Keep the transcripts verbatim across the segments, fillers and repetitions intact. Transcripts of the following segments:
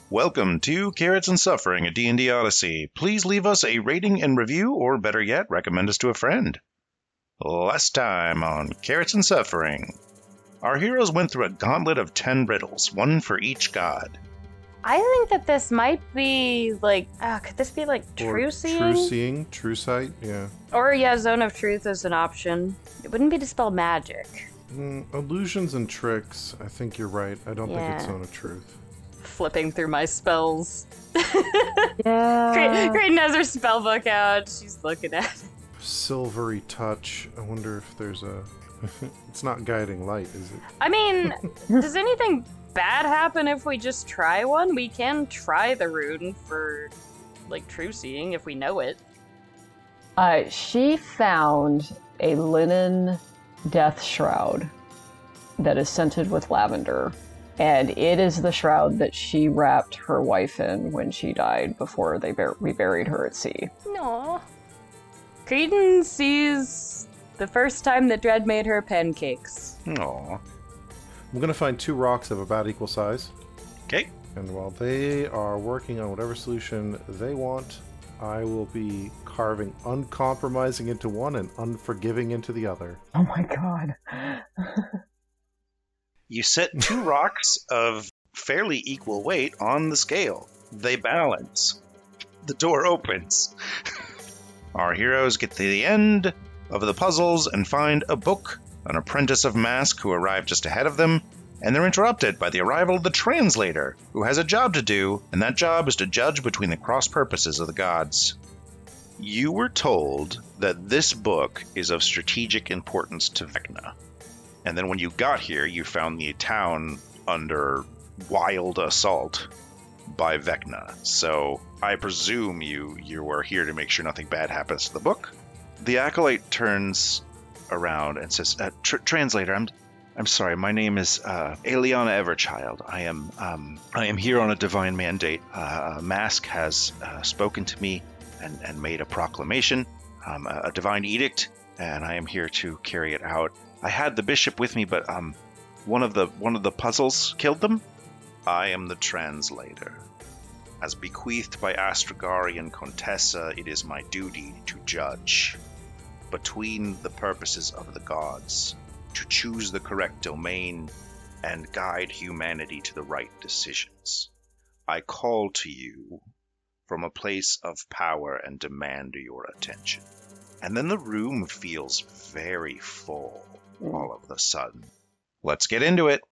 Welcome to Carrots and Suffering, a D and D Odyssey. Please leave us a rating and review, or better yet, recommend us to a friend. Last time on Carrots and Suffering, our heroes went through a gauntlet of ten riddles, one for each god. I think that this might be like, uh, could this be like true Or seeing? True seeing, true sight, yeah. Or yeah, zone of truth is an option. It wouldn't be dispel magic. Mm, illusions and tricks, I think you're right. I don't think it's Yeah. zone of truth. Flipping through my spells. Yeah. Creighton has her spell book out. She's looking at it. Silvery touch. I wonder if there's a... It's not guiding light, is it? I mean, does anything bad happen if we just try one? We can try the rune for, like, true seeing if we know it. Uh, she found a linen death shroud that is scented with lavender, and it is the shroud that she wrapped her wife in when she died before they bur- we buried her at sea. No. Creighton sees the first time that Dread made her pancakes. Aww. I'm gonna find two rocks of about equal size, Okay. and while they are working on whatever solution they want, I will be carving uncompromising into one and unforgiving into the other. Oh my god. You set two rocks of fairly equal weight on the scale. They balance. The door opens. Our heroes get to the end of the puzzles and find a book, an apprentice of Mask who arrived just ahead of them, and they're interrupted by the arrival of the translator, who has a job to do, and that job is to judge between the cross purposes of the gods. You were told that this book is of strategic importance to Vecna. And then when you got here, you found the town under wild assault by Vecna. So I presume you you were here to make sure nothing bad happens to the book. The acolyte turns around and says, uh, tr- "Translator, I'm I'm sorry. My name is uh, Eliana Everchild. I am um, I am here on a divine mandate. Uh, Mask has uh, spoken to me and, and made a proclamation, um, a, a divine edict, and I am here to carry it out. I had the bishop with me, but um, one of the one of the puzzles killed them. I am the translator. As bequeathed by Astragari and Contessa, it is my duty to judge between the purposes of the gods, to choose the correct domain, and guide humanity to the right decisions. I call to you from a place of power and demand your attention." And then the room feels very full all of a sudden. Let's get into it.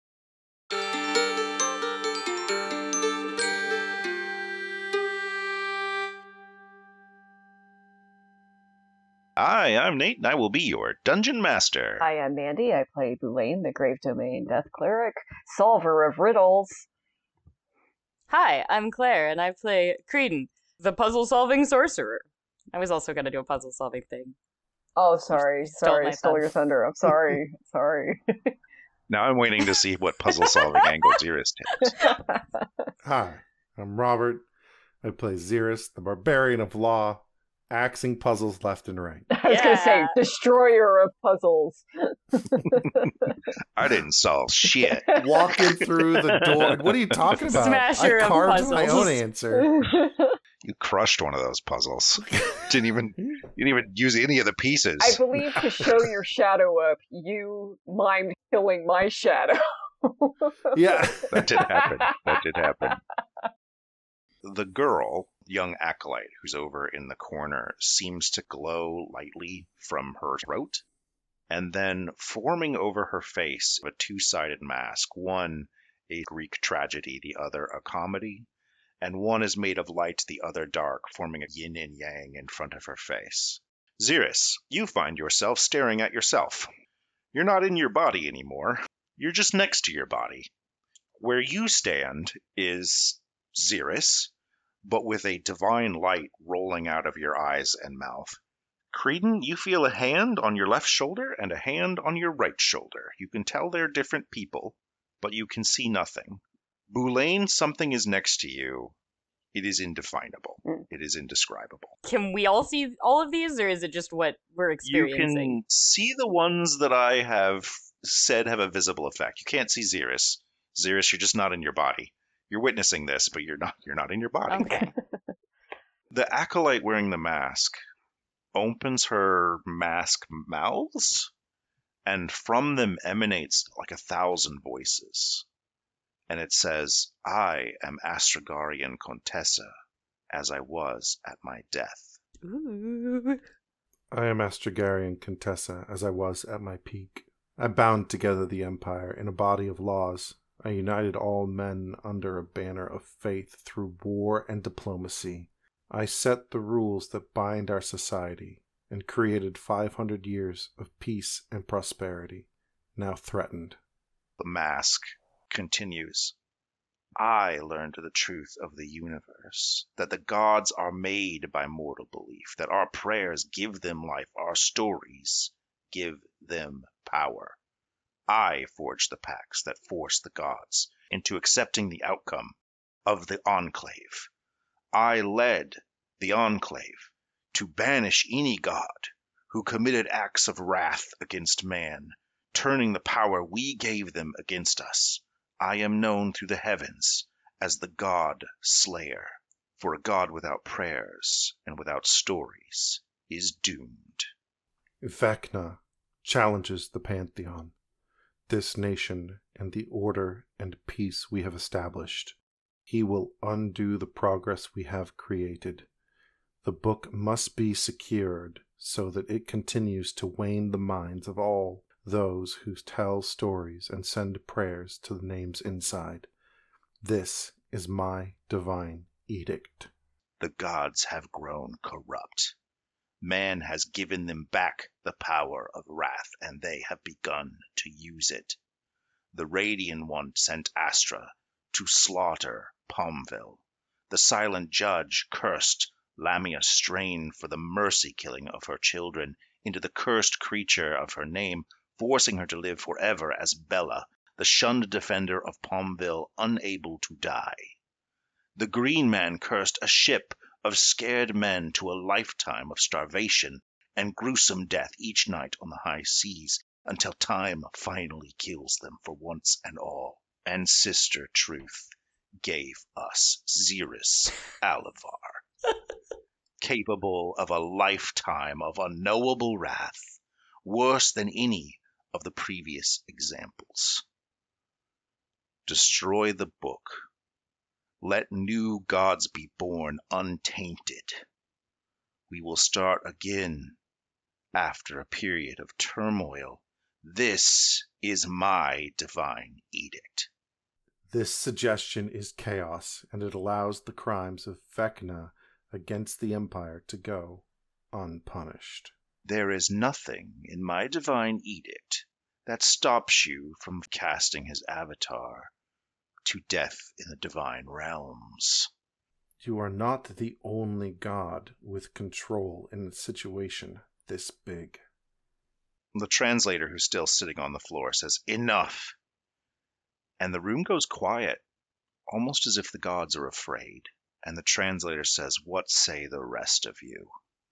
Hi, I'm Nate, and I will be your Dungeon Master. Hi, I'm Mandy. I play Boulain, the Grave Domain Death Cleric, solver of riddles. Hi, I'm Claire, and I play Creighton, the puzzle-solving sorcerer. I was also going to do a puzzle-solving thing. Oh, sorry, Stole sorry, my stole thunder. your thunder. I'm sorry, sorry. Now I'm waiting to see what puzzle-solving angle Xeris takes. Hi, I'm Robert. I play Xeris, the Barbarian of Law, axing puzzles left and right. I was gonna say, Yeah. destroyer of puzzles. I didn't solve shit. Walking through the door. What are you talking about? Smasher I of carved my puzzles. own answer. You crushed one of those puzzles. Didn't even you didn't even use any of the pieces. I believe to show your shadow up, you mimed killing my shadow. Yeah. That did happen. That did happen. The girl, young acolyte who's over in the corner, seems to glow lightly from her throat, and then forming over her face a two-sided mask, one a Greek tragedy, the other a comedy, and one is made of light, the other dark, forming a yin and yang in front of her face. Xeris, you find yourself staring at yourself. You're not in your body anymore. You're just next to your body. Where you stand is Xeris, but with a divine light rolling out of your eyes and mouth. Creighton, you feel a hand on your left shoulder and a hand on your right shoulder. You can tell they're different people, but you can see nothing. Boulain, something is next to you. It is indefinable. Mm. It is indescribable. Can we all see all of these, or is it just what we're You experiencing? can see the ones that I have said have a visible effect. You can't see Xeris. Xeris, you're just not in your body. You're witnessing this, but you're not you're not in your body. Okay. The acolyte wearing the mask opens her mask mouths, and from them emanates like a thousand voices. And it says, I am Astragarian Contessa, as I was at my death. Ooh. I am Astragarian Contessa, as I was at my peak. I bound together the Empire in a body of laws. I united all men under a banner of faith through war and diplomacy. I set the rules that bind our society and created five hundred years of peace and prosperity, now threatened. The mask continues. I learned the truth of the universe, that the gods are made by mortal belief, that our prayers give them life, our stories give them power. I forged the pacts that forced the gods into accepting the outcome of the Enclave. I led the Enclave to banish any god who committed acts of wrath against man, turning the power we gave them against us. I am known through the heavens as the God Slayer, for a god without prayers and without stories is doomed. Vecna challenges the Pantheon, this nation and the order and peace we have established. He will undo the progress we have created. The book must be secured so that it continues to wane the minds of all those who tell stories and send prayers to the names inside. This is my divine edict. The gods have grown corrupt. Man has given them back the power of wrath, and they have begun to use it. The Radiant One sent Astra to slaughter Palmville. The Silent Judge cursed Lamia Strain for the mercy-killing of her children into the cursed creature of her name, forcing her to live forever as Bella, the shunned defender of Palmville, unable to die. The Green Man cursed a ship of scared men to a lifetime of starvation and gruesome death each night on the high seas, until time finally kills them for once and all. And Sister Truth gave us Xeris Alivar, capable of a lifetime of unknowable wrath, worse than any of the previous examples. Destroy the book. Let new gods be born untainted. We will start again after a period of turmoil. This is my divine edict. This suggestion is chaos, and it allows the crimes of Vecna against the Empire to go unpunished. There is nothing in my divine edict that stops you from casting his avatar to death in the divine realms. You are not the only god with control in a situation this big. The translator, who's still sitting on the floor, says, "Enough." And the room goes quiet, almost as if the gods are afraid. And the translator says, "What say the rest of you?"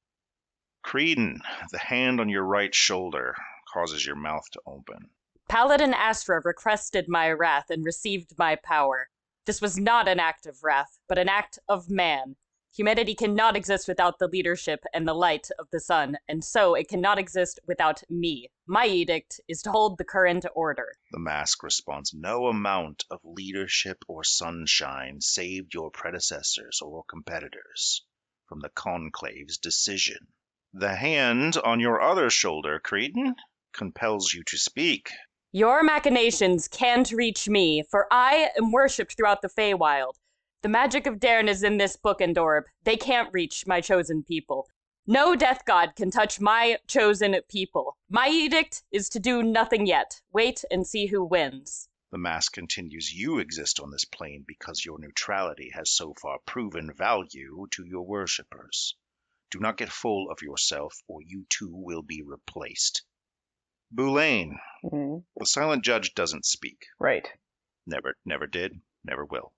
Creedon, the hand on your right shoulder causes your mouth to open. Paladin Astra requested my wrath and received my power. This was not an act of wrath, but an act of man. Humanity cannot exist without the leadership and the light of the sun, and so it cannot exist without me. My edict is to hold the current order. The mask responds, "No amount of leadership or sunshine saved your predecessors or competitors from the Conclave's decision." The hand on your other shoulder, Creedon, compels you to speak. Your machinations can't reach me, for I am worshipped throughout the Feywild. The magic of Daern is in this book and orb. They can't reach my chosen people. No death god can touch my chosen people. My edict is to do nothing yet. Wait and see who wins. The mask continues, "You exist on this plane because your neutrality has so far proven value to your worshippers. Do not get full of yourself, or you too will be replaced." Boulain, Mm-hmm. the Silent Judge doesn't speak. Right. Never, never did, never will.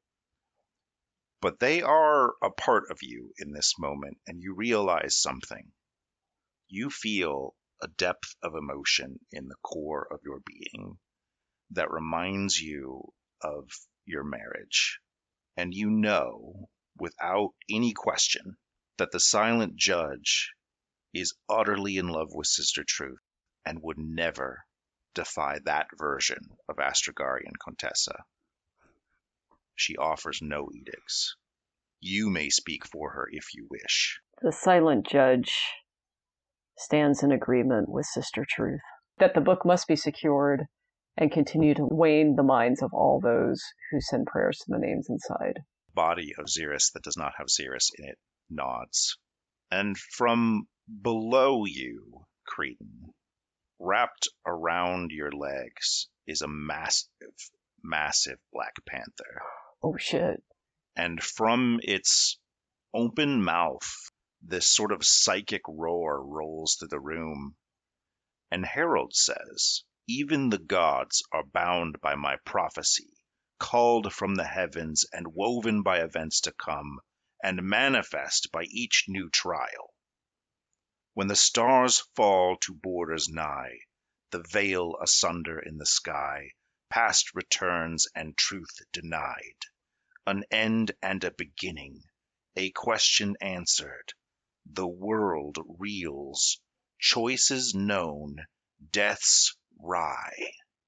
But they are a part of you in this moment, and you realize something. You feel a depth of emotion in the core of your being that reminds you of your marriage, and you know, without any question, that the silent judge is utterly in love with Sister Truth and would never defy that version of Astragarian Contessa. She offers no edicts. You may speak for her if you wish. The silent judge stands in agreement with Sister Truth that the book must be secured and continue to wane the minds of all those who send prayers to the names inside. Body of Xeris that does not have Xeris in it nods. And from below you, Cretan, wrapped around your legs is a massive, massive Black Panther. Oh, shit. And from its open mouth, this sort of psychic roar rolls through the room. And Harold says, "Even the gods are bound by my prophecy, called from the heavens and woven by events to come, and manifest by each new trial. When the stars fall to borders nigh, the veil asunder in the sky, past returns and truth denied, an end and a beginning, a question answered, the world reels, choices known, death's wry."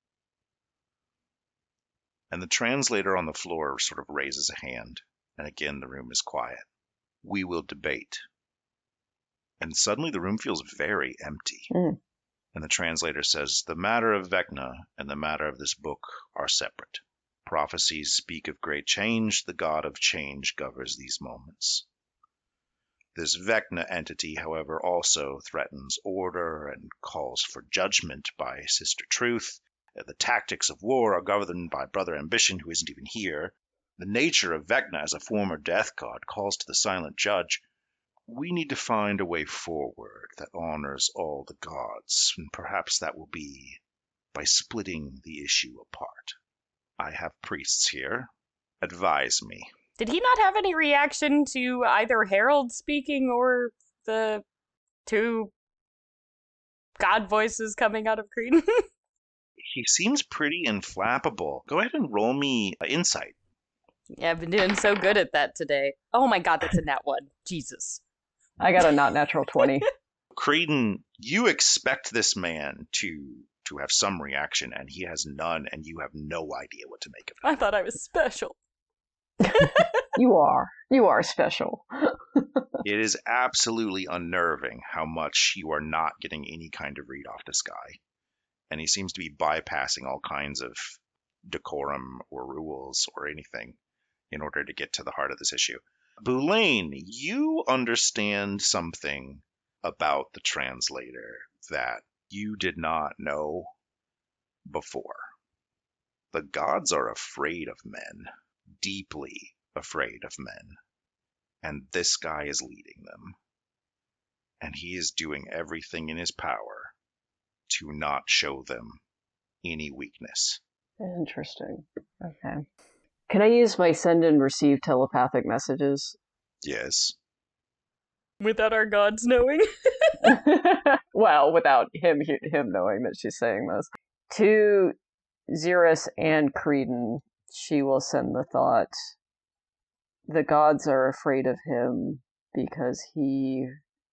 And the translator on the floor sort of raises a hand, and again the room is quiet. "We will debate." And suddenly the room feels very empty. Mm. And the translator says, "The matter of Vecna and the matter of this book are separate. Prophecies speak of great change. The god of change governs these moments. This Vecna entity, however, also threatens order and calls for judgment by Sister Truth. The tactics of war are governed by Brother Ambition, who isn't even here. The nature of Vecna as a former death god calls to the silent judge. We need to find a way forward that honors all the gods, and perhaps that will be by splitting the issue apart. I have priests here. Advise me." Did he not have any reaction to either Harold speaking or the two god voices coming out of Cretan? He seems pretty inflappable. Go ahead and roll me uh, insight. Yeah, I've been doing so good at that today. Oh my god, that's a nat one. Jesus. I got a not natural twenty. Cretan, you expect this man to to have some reaction, and he has none, and you have no idea what to make of it. I thought I was special. You are. You are special. It is absolutely unnerving how much you are not getting any kind of read off this guy. And he seems to be bypassing all kinds of decorum or rules or anything in order to get to the heart of this issue. Boulain, you understand something about the translator that you did not know before. The gods are afraid of men, deeply afraid of men, and this guy is leading them. And he is doing everything in his power to not show them any weakness. Interesting. Okay. Can I use my send and receive telepathic messages? Yes. Without our gods knowing? Well, without him him knowing that she's saying this. To Xeris and Cretan, she will send the thought, the gods are afraid of him because he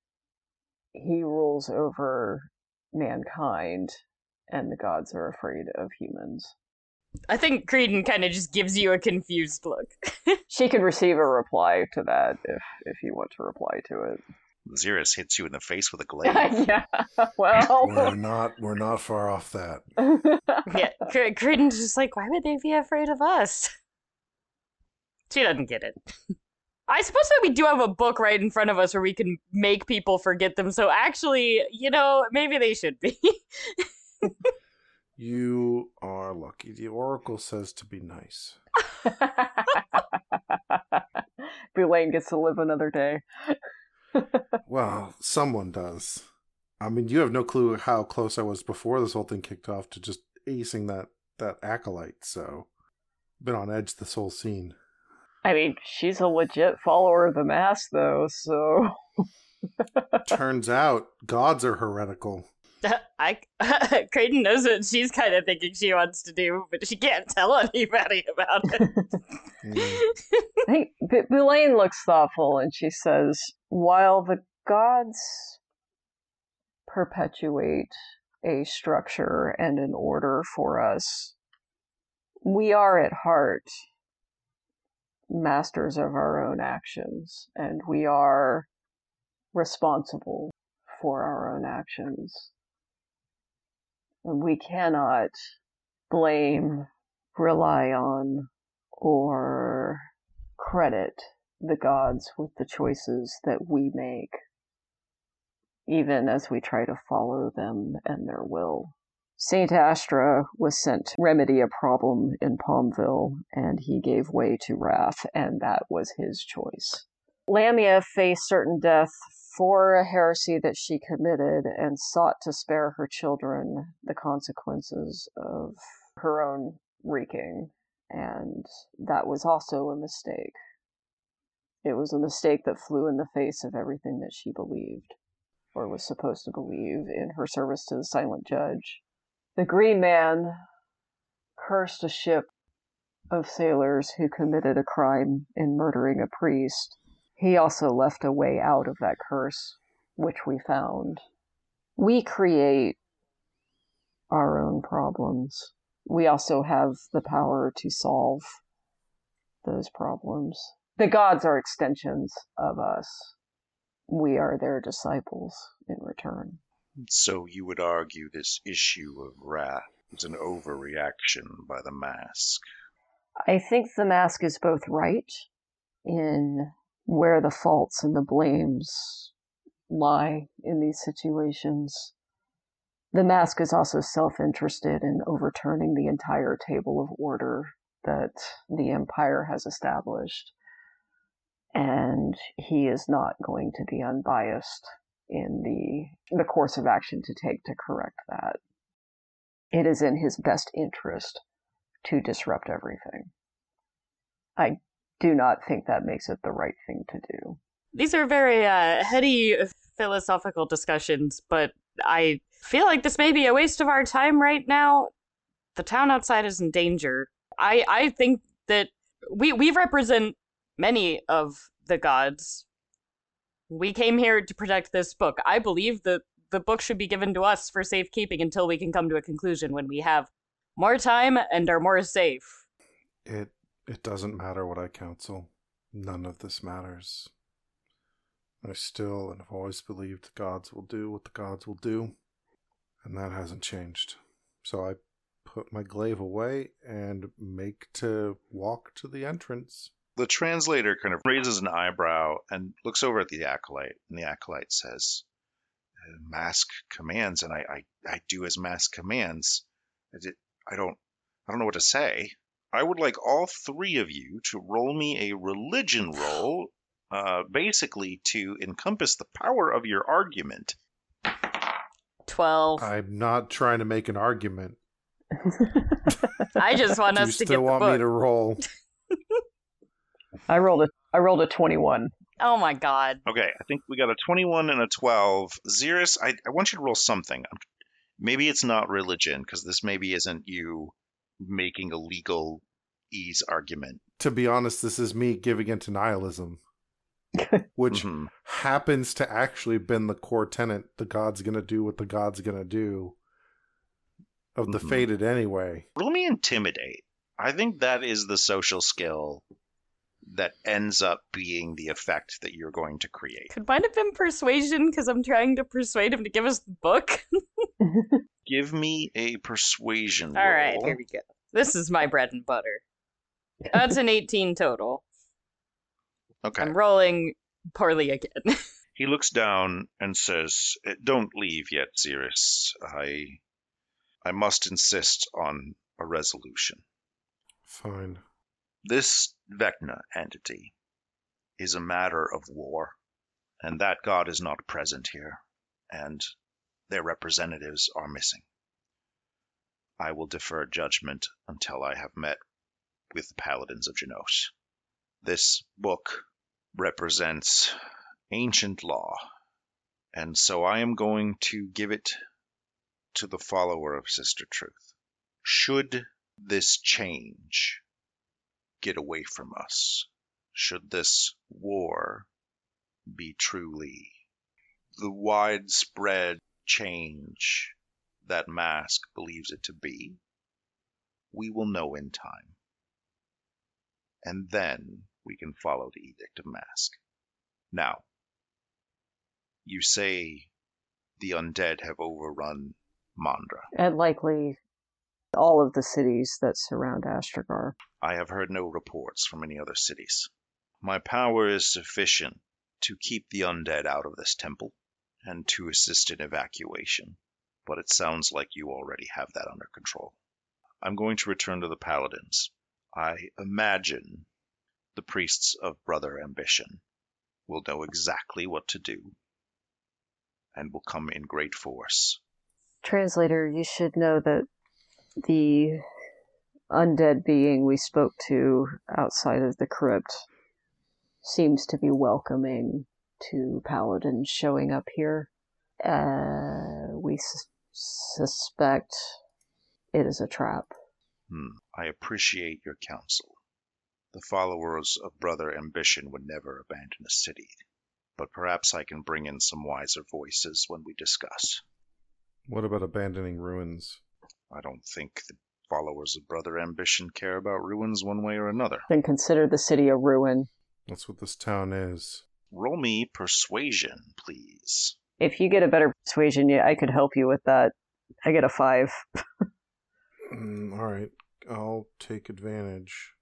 he rules over mankind, and the gods are afraid of humans. I think Cretan kind of just gives you a confused look. She can receive a reply to that if if you want to reply to it. Xeris hits you in the face with a glaive. Yeah, well, We're not we're not far off that. Yeah, Cre- Cretan's just like, why would they be afraid of us? She doesn't get it. I suppose that we do have a book right in front of us where we can make people forget them, so actually, you know, maybe they should be. You are lucky. The Oracle says to be nice. Boulain gets to live another day. Well, someone does. I mean, you have no clue how close I was before this whole thing kicked off to just acing that, that acolyte, so been on edge this whole scene. I mean, she's a legit follower of the Mass, though, so... Turns out, gods are heretical. I Creighton knows what she's kind of thinking she wants to do, but she can't tell anybody about it. Mm. I think B- Boulain looks thoughtful and she says, while the gods perpetuate a structure and an order for us, we are at heart masters of our own actions, and we are responsible for our own actions. And we cannot blame, rely on, or credit the gods with the choices that we make, even as we try to follow them and their will. Saint Astra was sent to remedy a problem in Palmville, and he gave way to wrath, and that was his choice. Lamia faced certain death for a heresy that she committed and sought to spare her children the consequences of her own wreaking, and that was also a mistake. It was a mistake that flew in the face of everything that she believed, or was supposed to believe, in her service to the Silent Judge. The Green Man cursed a ship of sailors who committed a crime in murdering a priest. He also left a way out of that curse, which we found. We create our own problems. We also have the power to solve those problems. The gods are extensions of us. We are their disciples in return. So you would argue this issue of wrath is an overreaction by the mask. I think the mask is both right in where the faults and the blames lie in these situations. The mask is also self-interested in overturning the entire table of order that the Empire has established, and he is not going to be unbiased in the, the course of action to take to correct that. It is in his best interest to disrupt everything. I do not think that makes it the right thing to do. These are very uh, heady philosophical discussions, but I feel like this may be a waste of our time right now. The town outside is in danger. I, I think that we, we represent many of the gods. We came here to protect this book. I believe that the book should be given to us for safekeeping until we can come to a conclusion when we have more time and are more safe. It it doesn't matter what I counsel. None of this matters. I still and have always believed the gods will do what the gods will do, and that hasn't changed. So I put my glaive away and make to walk to the entrance. The translator kind of raises an eyebrow and looks over at the acolyte, and the acolyte says, "Mask commands, and I, I, I do as Mask commands. I, did, I don't, I don't know what to say. I would like all three of you to roll me a religion roll, uh, basically to encompass the power of your argument." Twelve. I'm not trying to make an argument. I just want Do you us to still get the want book. me to roll? I rolled a I rolled a twenty-one. Oh my god. Okay, I think we got a twenty-one and a twelve. Xeris, I, I want you to roll something. Maybe it's not religion, because this maybe isn't you making a legal ease argument. To be honest, this is me giving into nihilism, which Mhm. happens to actually been the core tenet. The god's gonna do what the god's gonna do of the Mhm. fated anyway. Roll me intimidate. I think that is the social skill that ends up being the effect that you're going to create. Could mine have been persuasion, because I'm trying to persuade him to give us the book? Give me a persuasion All roll. right, here we go. This is my bread and butter. That's an eighteen total. Okay. I'm rolling poorly again. He looks down and says, "Don't leave yet, Xeris. I, I must insist on a resolution. Fine. This Vecna entity is a matter of war, and that god is not present here, and their representatives are missing. I will defer judgment until I have met with the paladins of Genos. This book represents ancient law, and so I am going to give it to the follower of Sister Truth. Should this change get away from us, should this war be truly the widespread change that Mask believes it to be, we will know in time. And then we can follow the Edict of Mask. Now, you say the undead have overrun Mandra. And likely all of the cities that surround Astragar. I have heard no reports from any other cities. My power is sufficient to keep the undead out of this temple and to assist in evacuation, but it sounds like you already have that under control. I'm going to return to the Paladins. I imagine the priests of Brother Ambition will know exactly what to do and will come in great force. Translator, you should know that the undead being we spoke to outside of the crypt seems to be welcoming to Paladins showing up here. Uh, we s- suspect it is a trap. Hmm. I appreciate your counsel. The followers of Brother Ambition would never abandon a city, but perhaps I can bring in some wiser voices when we discuss. What about abandoning ruins? I don't think the followers of Brother Ambition care about ruins one way or another. Then consider the city a ruin. That's what this town is. Roll me persuasion, please. If you get a better persuasion, yeah, I could help you with that. I get a five. Mm, all right, I'll take advantage.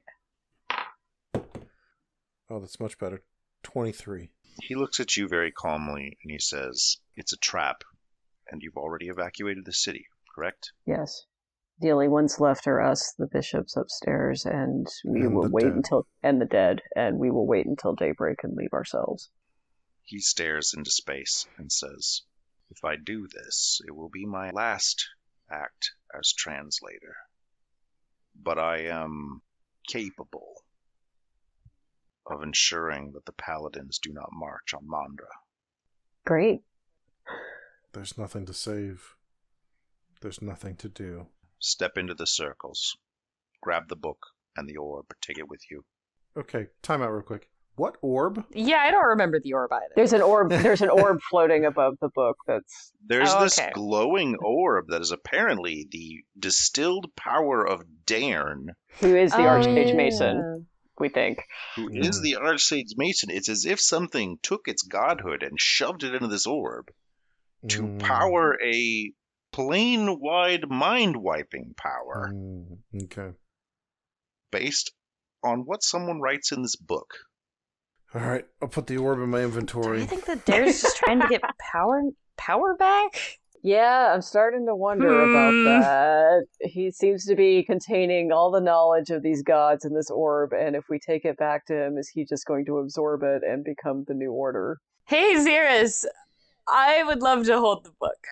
Okay. Oh, that's much better. twenty-three. He looks at you very calmly and he says, "It's a trap, and you've already evacuated the city, correct?" Yes. The only ones left are us, the bishops upstairs, and we And will the wait dead. until and the dead, and we will wait until daybreak and leave ourselves. He stares into space and says, "If I do this, it will be my last act as translator. But I am capable of ensuring that the Paladins do not march on Mandra." Great. There's nothing to save. There's nothing to do. Step into the circles. Grab the book and the orb. Take it with you. Okay, time out real quick. What orb? Yeah, I don't remember the orb either. There's an orb. There's an orb floating above the book. That's There's Oh, this okay. glowing orb that is apparently the distilled power of Dairn, who is the Oh, Archmage yeah. Mason. We think. who Mhm. is the Archsage Mason. It's as if something took its godhood and shoved it into this orb to Mm, power a plane-wide mind-wiping power mm, okay. based on what someone writes in this book. All right, I'll put the orb in my Do inventory. you think that Dare's just trying to get power power back? Yeah, I'm starting to wonder Hmm. about that. He seems to be containing all the knowledge of these gods in this orb, and if we take it back to him, is he just going to absorb it and become the new order? Hey, Xeris, I would love to hold the book.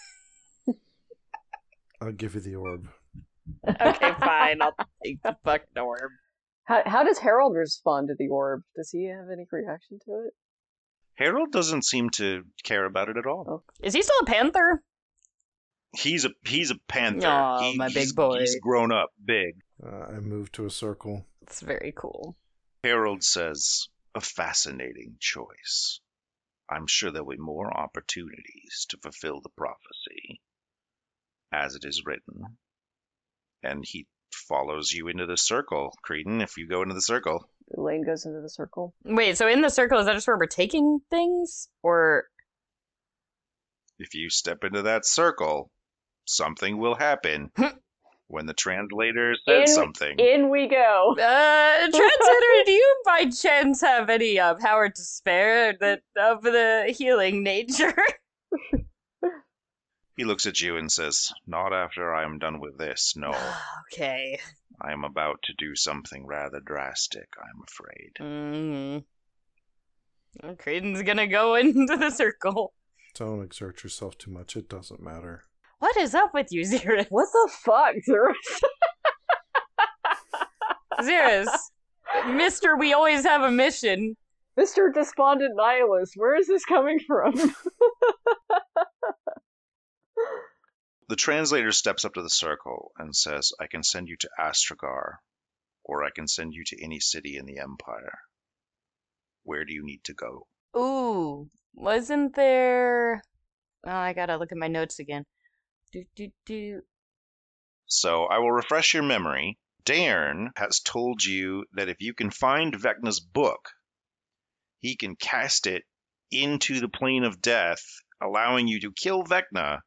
I'll give you the orb. Okay, fine. I'll take the fucking orb. How how does Harold respond to the orb? Does he have any reaction to it? Harold doesn't seem to care about it at all. Oh. Is he still a panther? He's a he's a panther. Aw, He- my big he's- boy. He's grown up big. Uh, I move to a circle. It's very cool. Harold says, "A fascinating choice. I'm sure there'll be more opportunities to fulfill the prophecy as it is written." And he follows you into the circle, Creedon, if you go into the circle. Elaine goes into the circle. Wait, so in the circle, is that just where we're taking things? Or. If you step into that circle, something will happen when the translator says In- something. In we go. Uh, Translator, do you by chance have any uh, power to spare that of the healing nature? He looks at you and says, "Not after I am done with this, no. Okay. I am about to do something rather drastic, I'm afraid." Mm. Well, Creighton's gonna go into the circle. Don't exert yourself too much. It doesn't matter. What is up with you, Xeris? What the fuck, Xeris? Xeris, Mister We always have a mission. Mister Despondent Nihilist, where is this coming from? The translator steps up to the circle and says, I can send you to Astragar, or I can send you to any city in the Empire. Where do you need to go? Ooh, wasn't there... Oh, I gotta look at my notes again. Do, do, do. So I will refresh your memory. Daern has told you that if you can find Vecna's book, he can cast it into the plane of death, allowing you to kill Vecna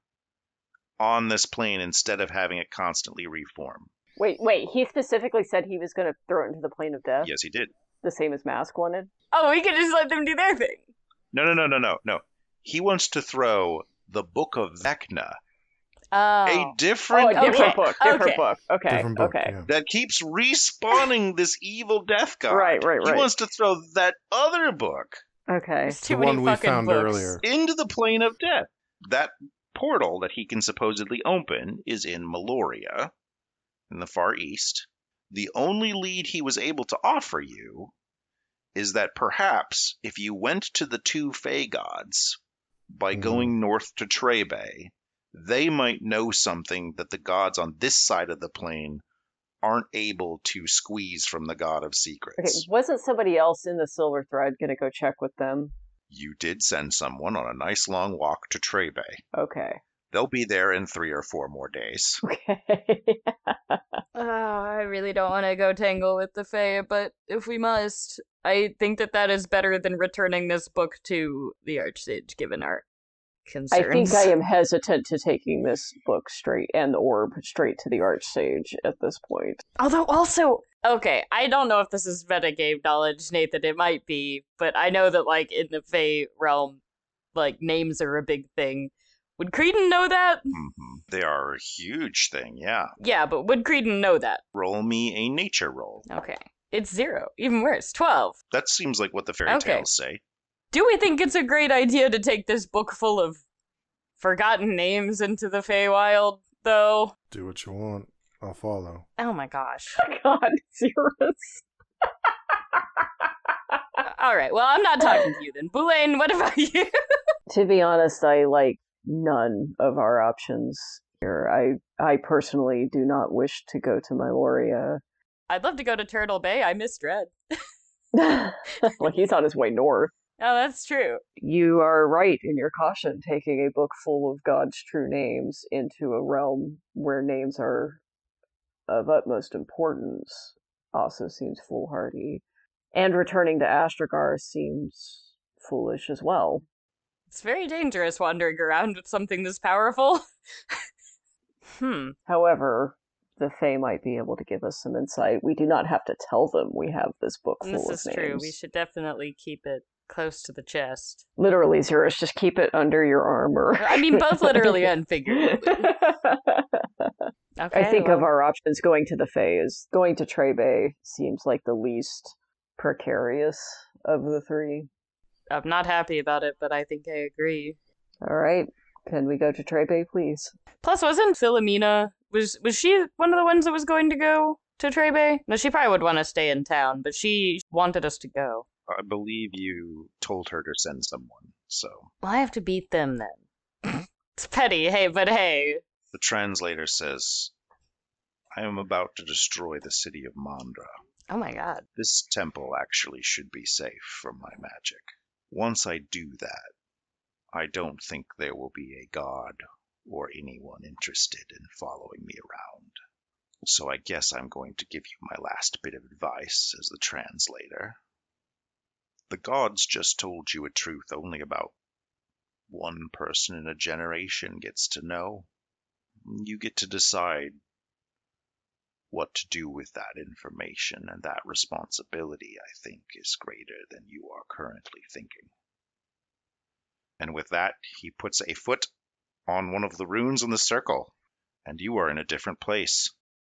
on this plane instead of having it constantly reform. Wait, wait, he specifically said he was going to throw it into the plane of death? Yes, he did. The same as Mask wanted? Oh, we could just let them do their thing. No, no, no, no, no, no. He wants to throw the Book of Vecna, Oh. a different, oh, a different okay. book. Different Okay. book. Okay. Different book, okay. yeah. that keeps respawning this evil death god. Right, right, He right. wants to throw that other book Okay. There's too The many one we fucking found books. earlier. into the plane of death. That portal that he can supposedly open is in Meloria, in the Far East. The only lead he was able to offer you is that perhaps if you went to the two Fey gods by Mhm. going north to Trebe, they might know something that the gods on this side of the plane aren't able to squeeze from the god of Okay, secrets. wasn't somebody else in the Silver Thread going to go check with them? You did send someone on a nice long walk to Trebe. Okay. They'll be there in three or four more days. Okay. Oh, I really don't want to go tangle with the Fae, but if we must, I think that that is better than returning this book to the Archsage, given our concerns. I think I am hesitant to taking this book straight and the orb straight to the Archsage at this point. Although also, okay, I don't know if this is metagame knowledge, Nathan, it might be, but I know that, like, in the Fae realm, like, names are a big thing. Would Creedon know that? hmm They are a huge thing, yeah. Yeah, but would Creedon know that? Roll me a nature roll. Okay. It's zero. Even worse. Twelve. That seems like what the fairy Okay. tales say. Do we think it's a great idea to take this book full of forgotten names into the Feywild, though? Do what you want. I'll follow. Oh my gosh. God, serious? All right, well, I'm not talking to you then. Boulain, what about you? To be honest, I like none of our options here. I I personally do not wish to go to Myloria. I'd love to go to Turtle Bay. I miss Dread. Like, he's on his way north. Oh, that's true. You are right in your caution. Taking a book full of God's true names into a realm where names are of utmost importance also seems foolhardy. And returning to Astragar seems foolish as well. It's very dangerous wandering around with something this powerful. hmm. However, the Fae might be able to give us some insight. We do not have to tell them we have this book full This of is names. true. We should definitely keep it close to the chest. Literally, Xerus, just keep it under your armor. I mean, both literally and figuratively. Okay, I think well, of our options, going to the Fae is going to Trebe seems like the least precarious of the three. I'm not happy about it, but I think I agree. All right, can we go to Trebe, please? Plus, wasn't Philomena, was was she one of the ones that was going to go to Trebe? No, she probably would want to stay in town, but she wanted us to go. I believe you told her to send someone, so. Well, I have to beat them then. It's petty, hey, but hey. The translator says, I am about to destroy the city of Mandra. Oh my god. This temple actually should be safe from my magic. Once I do that, I don't think there will be a god or anyone interested in following me around. So I guess I'm going to give you my last bit of advice as the translator. The gods just told you a truth only about one person in a generation gets to know. You get to decide what to do with that information, and that responsibility, I think, is greater than you are currently thinking. And with that, he puts a foot on one of the runes in the circle, and you are in a different place.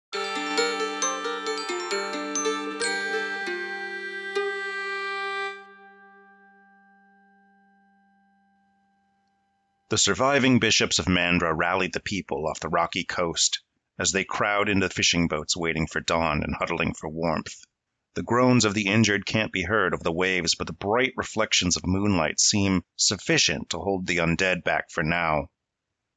The surviving bishops of Mandra rallied the people off the rocky coast as they crowd into fishing boats waiting for dawn and huddling for warmth. The groans of the injured can't be heard over the waves, but the bright reflections of moonlight seem sufficient to hold the undead back for now.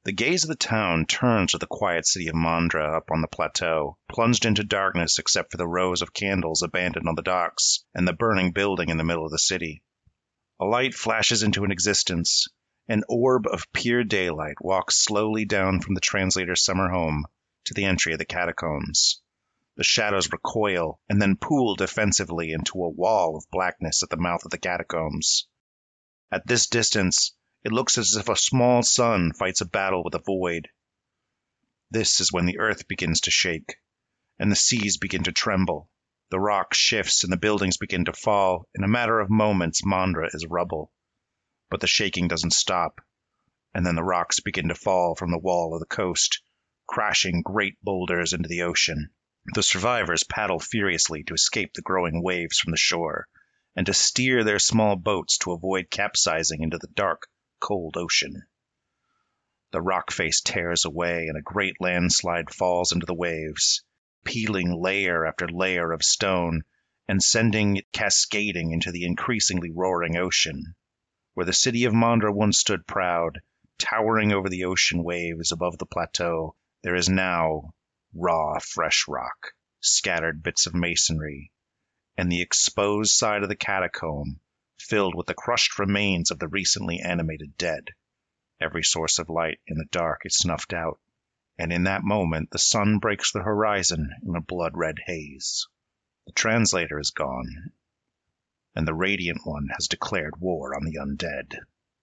The gaze of the town turns to the quiet city of Mandra up on the plateau, plunged into darkness except for the rows of candles abandoned on the docks and the burning building in the middle of the city. A light flashes into an existence. An orb of pure daylight walks slowly down from the translator's summer home to the entry of the catacombs. The shadows recoil and then pool defensively into a wall of blackness at the mouth of the catacombs. At this distance, it looks as if a small sun fights a battle with a void. This is when the earth begins to shake, and the seas begin to tremble. The rock shifts and the buildings begin to fall. In a matter of moments, Mandra is rubble. But the shaking doesn't stop, and then the rocks begin to fall from the wall of the coast, crashing great boulders into the ocean. The survivors paddle furiously to escape the growing waves from the shore, and to steer their small boats to avoid capsizing into the dark, cold ocean. The rock face tears away, and a great landslide falls into the waves, peeling layer after layer of stone, and sending it cascading into the increasingly roaring ocean. Where the city of Mandra once stood proud, towering over the ocean waves above the plateau, there is now raw, fresh rock, scattered bits of masonry, and the exposed side of the catacomb filled with the crushed remains of the recently animated dead. Every source of light in the dark is snuffed out, and in that moment the sun breaks the horizon in a blood-red haze. The translator is gone, and the Radiant One has declared war on the undead.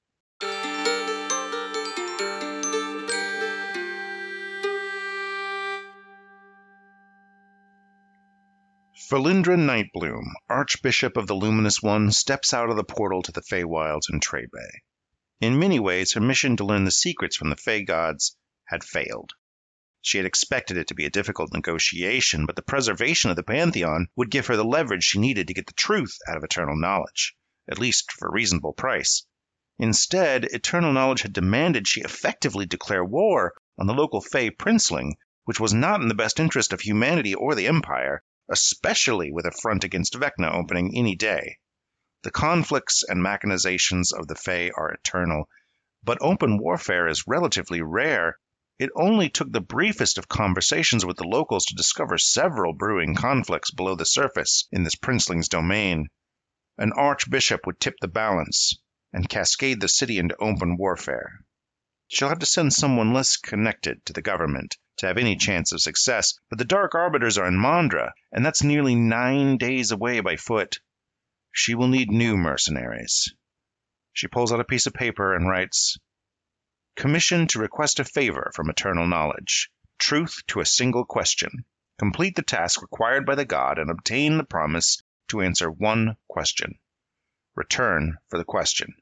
Felindra Nightbloom, Archbishop of the Luminous One, steps out of the portal to the Feywilds in Trebe. In many ways, her mission to learn the secrets from the Fey gods had failed. She had expected it to be a difficult negotiation, but the preservation of the Pantheon would give her the leverage she needed to get the truth out of eternal knowledge, at least for a reasonable price. Instead, eternal knowledge had demanded she effectively declare war on the local Fey princeling, which was not in the best interest of humanity or the Empire, especially with a front against Vecna opening any day. The conflicts and machinations of the Fey are eternal, but open warfare is relatively rare. It only took the briefest of conversations with the locals to discover several brewing conflicts below the surface in this princeling's domain. An archbishop would tip the balance and cascade the city into open warfare. She'll have to send someone less connected to the government to have any chance of success, but the Dark Arbiters are in Mandra, and that's nearly nine days away by foot. She will need new mercenaries. She pulls out a piece of paper and writes, "Commission to request a favor from eternal knowledge. Truth to a single question. Complete the task required by the god and obtain the promise to answer one question. Return for the question.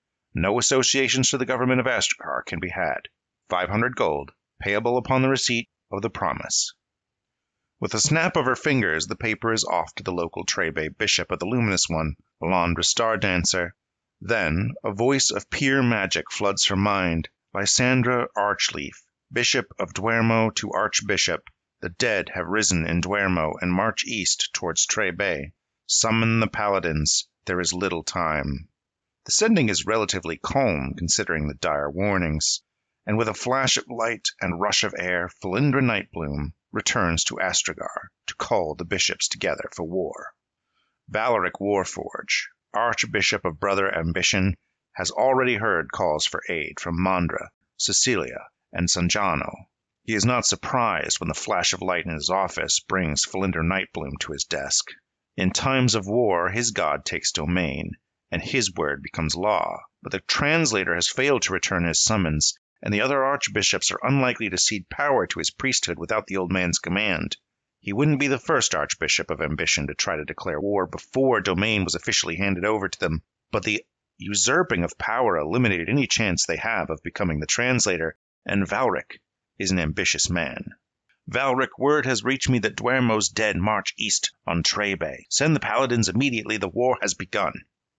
No associations to the government of Astrakar can be had. five hundred gold, payable upon the receipt of the promise." With a snap of her fingers, the paper is off to the local Trebe bishop of the Luminous One, Alondra Stardancer. Then, a voice of pure magic floods her mind. Lysandra Archleaf, Bishop of Dwermo to Archbishop. The dead have risen in Dwermo and march east towards Trebe. Summon the paladins. There is little time. The sending is relatively calm, considering the dire warnings, and with a flash of light and rush of air, Felindra Nightbloom returns to Astragar to call the bishops together for war. Valeric Warforge, Archbishop of Brother Ambition, has already heard calls for aid from Mandra, Cecilia, and Sanjano. He is not surprised when the flash of light in his office brings Felindra Nightbloom to his desk. In times of war, his god takes domain, and his word becomes law, but the translator has failed to return his summons, and the other archbishops are unlikely to cede power to his priesthood without the old man's command. He wouldn't be the first Archbishop of Ambition to try to declare war before domain was officially handed over to them, but the usurping of power eliminated any chance they have of becoming the translator, and Valric is an ambitious man. "Valric, word has reached me that Dwermo's dead march east on Trebe. Send the paladins immediately, the war has begun."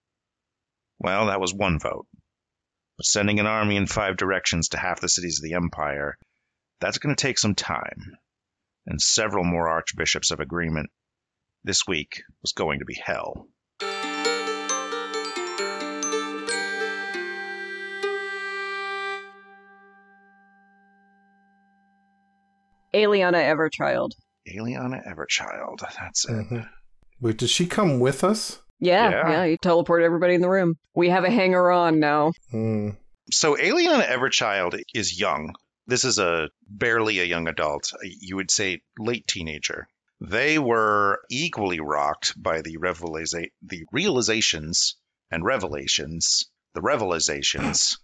Well, that was one vote. But sending an army in five directions to half the cities of the Empire, that's going to take some time. And several more archbishops of agreement. This week was going to be hell. Aliana Everchild. Aliana Everchild. That's it. Mm-hmm. Wait, does she come with us? Yeah, Yeah. yeah, you teleport everybody in the room. We have a hanger-on now. Mm. So Aliana Everchild is young. This is a barely a young adult. You would say late teenager. They were equally rocked by the revelisa- the realizations and revelations, the revelations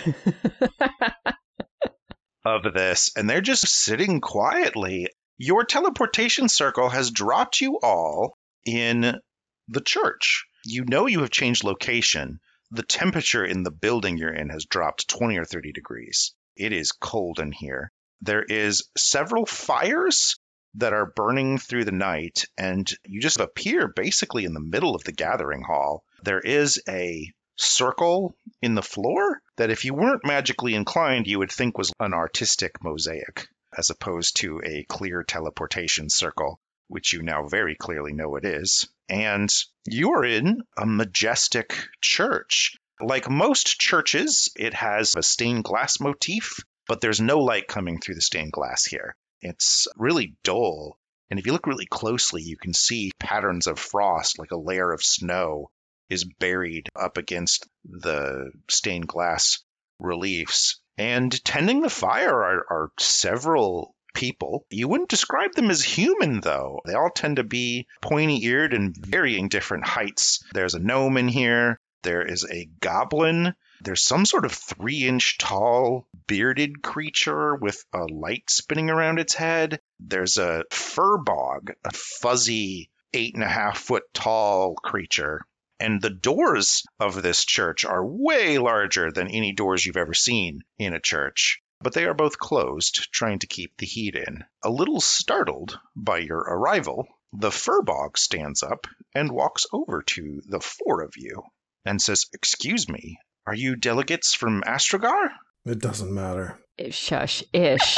of this, and they're just sitting quietly. Your teleportation circle has dropped you all in the church. You know you have changed location. The temperature in the building you're in has dropped twenty or thirty degrees. It is cold in here. There is several fires that are burning through the night, and you just appear basically in the middle of the gathering hall. There is a circle in the floor that if you weren't magically inclined, you would think was an artistic mosaic, as opposed to a clear teleportation circle, which you now very clearly know it is. And you're in a majestic church. Like most churches, it has a stained glass motif, but there's no light coming through the stained glass here. It's really dull. And if you look really closely, you can see patterns of frost, like a layer of snow is buried up against the stained glass reliefs. And tending the fire are, are several people. You wouldn't describe them as human, though. They all tend to be pointy-eared and varying different heights. There's a gnome in here. There is a goblin. There's some sort of three-inch tall bearded creature with a light spinning around its head. There's a furbog, a fuzzy eight and a half foot tall creature. And the doors of this church are way larger than any doors you've ever seen in a church. But they are both closed, trying to keep the heat in. A little startled by your arrival, the furbog stands up and walks over to the four of you and says, "Excuse me, are you delegates from Astrogar?" It doesn't matter. Shush-ish.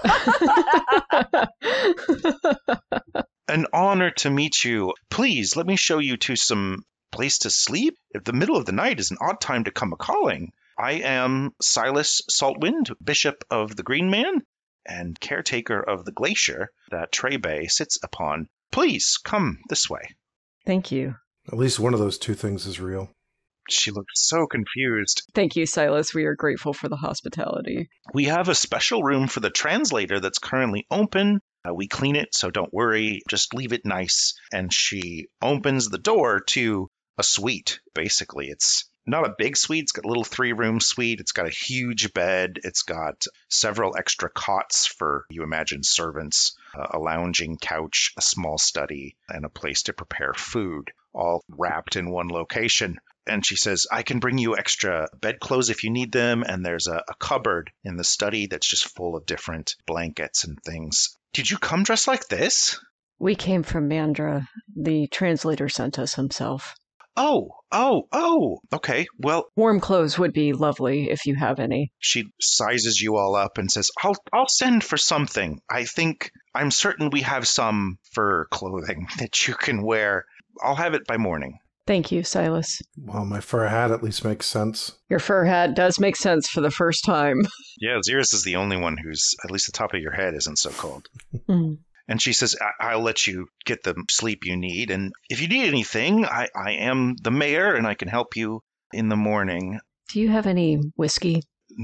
"An honor to meet you. Please, let me show you to some place to sleep. If the middle of the night is an odd time to come a-calling. I am Silas Saltwind, Bishop of the Green Man and caretaker of the glacier that Trebe sits upon. Please, come this way." Thank you. At least one of those two things is real. She looked so confused. Thank you, Silas. We are grateful for the hospitality. "We have a special room for the translator that's currently open. Uh, we clean it, so don't worry. Just leave it nice." And she opens the door to a suite, basically. It's not a big suite. It's got a little three-room suite. It's got a huge bed. It's got several extra cots for, you imagine, servants, uh, a lounging couch, a small study, and a place to prepare food, all wrapped in one location. And she says, "I can bring you extra bedclothes if you need them, and there's a, a cupboard in the study that's just full of different blankets and things. Did you come dressed like this?" We came from Mandra. The translator sent us himself. Oh, oh, oh, okay, well," Warm clothes would be lovely if you have any. she sizes you all up and says, I'll, I'll send for something. I think, I'm certain we have some fur clothing that you can wear. I'll have it by morning. Thank you, Silas. Well, my fur hat at least makes sense. Your fur hat does make sense for the first time. Yeah, Xeris is the only one who's, at least the top of your head isn't so cold. Mm. And she says, I- I'll let you get the sleep you need. And if you need anything, I-, I am the mayor and I can help you in the morning. Do you have any whiskey?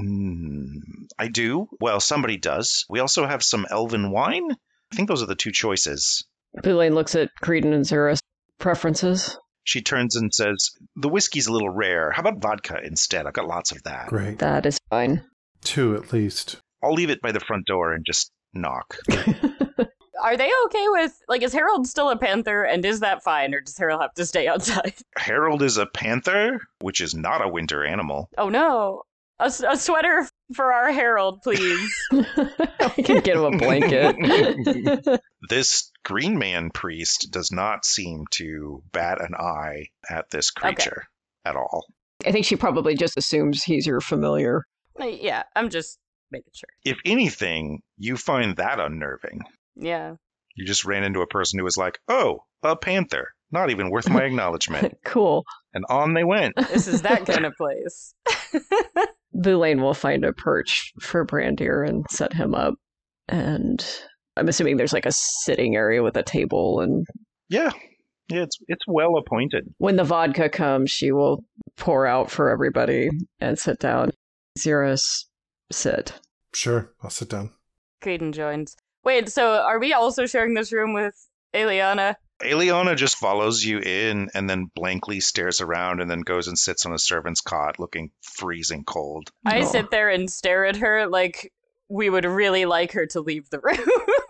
Mm, I do. Well, somebody does. We also have some elven wine. I think those are the two choices. Boulain looks at Creedon and Xeris. Preferences? She turns and says, the whiskey's a little rare. How about vodka instead? I've got lots of that. Great. That is fine. Two at least. I'll leave it by the front door and just knock. Are they okay with, like, is Harold still a panther, and is that fine, or does Harold have to stay outside? Harold is a panther, which is not a winter animal. Oh no. A, s- a sweater for our Harold, please. I can get him a blanket. This Green Man priest does not seem to bat an eye at this creature at all. I think she probably just assumes he's your familiar. Uh, yeah, I'm just making sure. If anything, you find that unnerving. Yeah. You just ran into a person who was like, oh, a panther. Not even worth my acknowledgement. Cool. And on they went. This is that kind of place. Boulain will find a perch for Brandir and set him up. And I'm assuming there's like a sitting area with a table, and Yeah. Yeah, it's it's well appointed. when the vodka comes, she will pour out for everybody and sit down. Xerus, sit. Sure, I'll sit down. Creedon joins. Wait, so are we also sharing this room with Eliana? Eliana just follows you in and then blankly stares around and then goes and sits on a servant's cot looking freezing cold. I Oh. sit there and stare at her like we would really like her to leave the room.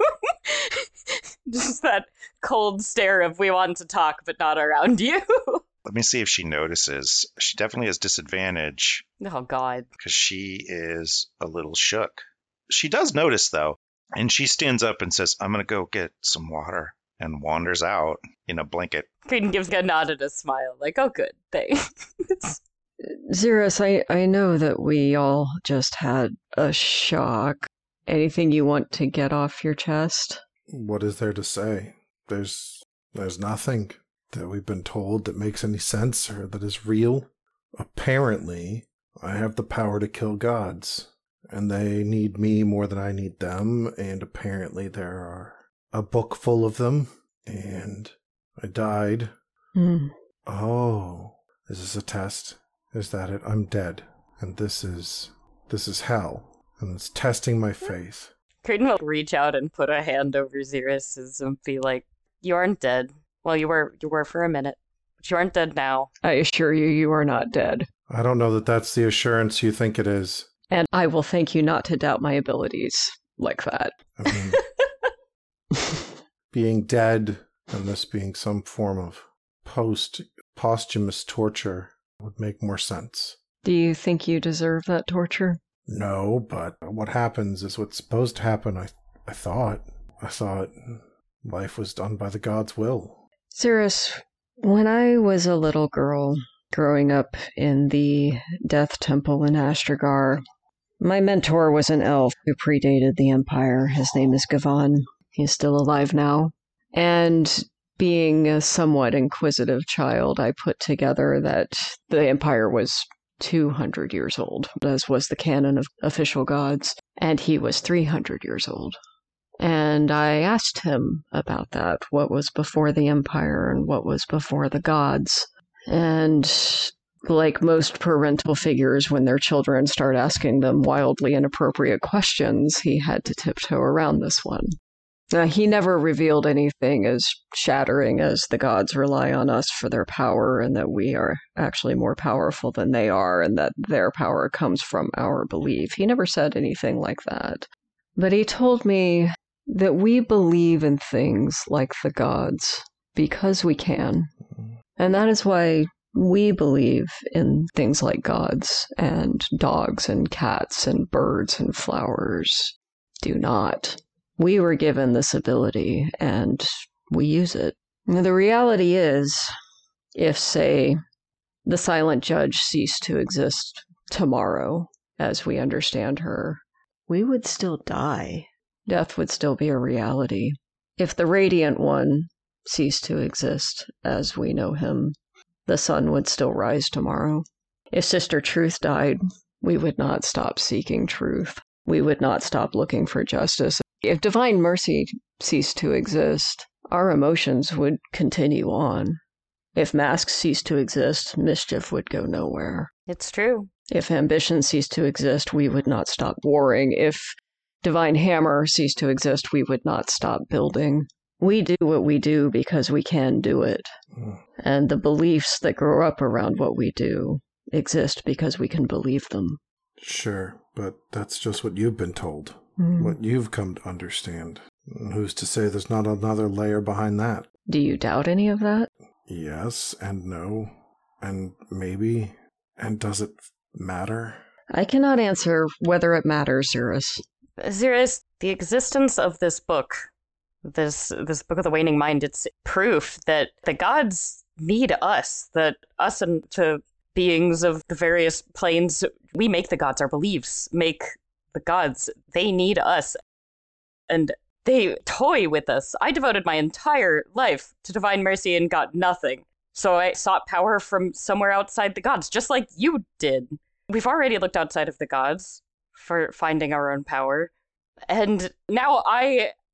Just that cold stare of we want to talk but not around you. Let me see if she notices. She definitely has disadvantage Oh, God. because she is a little shook. She does notice, though, and she stands up and says, I'm going to go get some water, and wanders out in a blanket. Creedon gives a nod and a smile, like, oh, good, thanks. Xerus, I, I know that we all just had a shock. Anything you want to get off your chest? What is there to say? There's there's nothing that we've been told that makes any sense or that is real. Apparently, I have the power to kill gods, and they need me more than I need them, and apparently there are a book full of them, and I died. Hmm. Oh, is this a test? Is that it? I'm dead, and this is this is hell, and it's testing my faith. Creedon will reach out and put a hand over Xerus's and be like, you aren't dead. Well, you were you were for a minute, but you aren't dead now. I assure you, you are not dead. I don't know that that's the assurance you think it is. And I will thank you not to doubt my abilities like that. I mean, being dead and this being some form of post posthumous torture would make more sense. Do you think you deserve that torture? No, but what happens is what's supposed to happen, I I thought. I thought life was done by the gods' will. Xerus, when I was a little girl growing up in the Death Temple in Astragar, my mentor was an elf who predated the Empire. His name is Gavan. He's still alive now. And being a somewhat inquisitive child, I put together that the Empire was two hundred years old, as was the canon of official gods, and he was three hundred years old. And I asked him about that, what was before the Empire and what was before the gods. And like most parental figures, when their children start asking them wildly inappropriate questions, he had to tiptoe around this one. Now, he never revealed anything as shattering as the gods rely on us for their power and that we are actually more powerful than they are and that their power comes from our belief. He never said anything like that. But he told me that we believe in things like the gods because we can. And that is why we believe in things like gods, and dogs and cats and birds and flowers do not. We were given this ability, and we use it. Now, the reality is, if, say, the Silent Judge ceased to exist tomorrow, as we understand her, we would still die. Death would still be a reality. If the Radiant One ceased to exist as we know him, the sun would still rise tomorrow. If Sister Truth died, we would not stop seeking truth. We would not stop looking for justice. If Divine Mercy ceased to exist, our emotions would continue on. If masks ceased to exist, mischief would go nowhere. It's true. If ambition ceased to exist, we would not stop warring. If Divine Hammer ceased to exist, we would not stop building. We do what we do because we can do it. Mm. And the beliefs that grow up around what we do exist because we can believe them. Sure, but that's just what you've been told. Mm. What you've come to understand. Who's to say there's not another layer behind that? Do you doubt any of that? Yes and no. And maybe. And does it matter? I cannot answer whether it matters, Xerus. Xerus, the existence of this book, this this Book of the Waning Mind, it's proof that the gods need us, that us and to beings of the various planes, we make the gods, our beliefs make the gods. They need us, and they toy with us. I devoted my entire life to Divine Mercy and got nothing, so I sought power from somewhere outside the gods, just like you did. We've already looked outside of the gods for finding our own power, and now I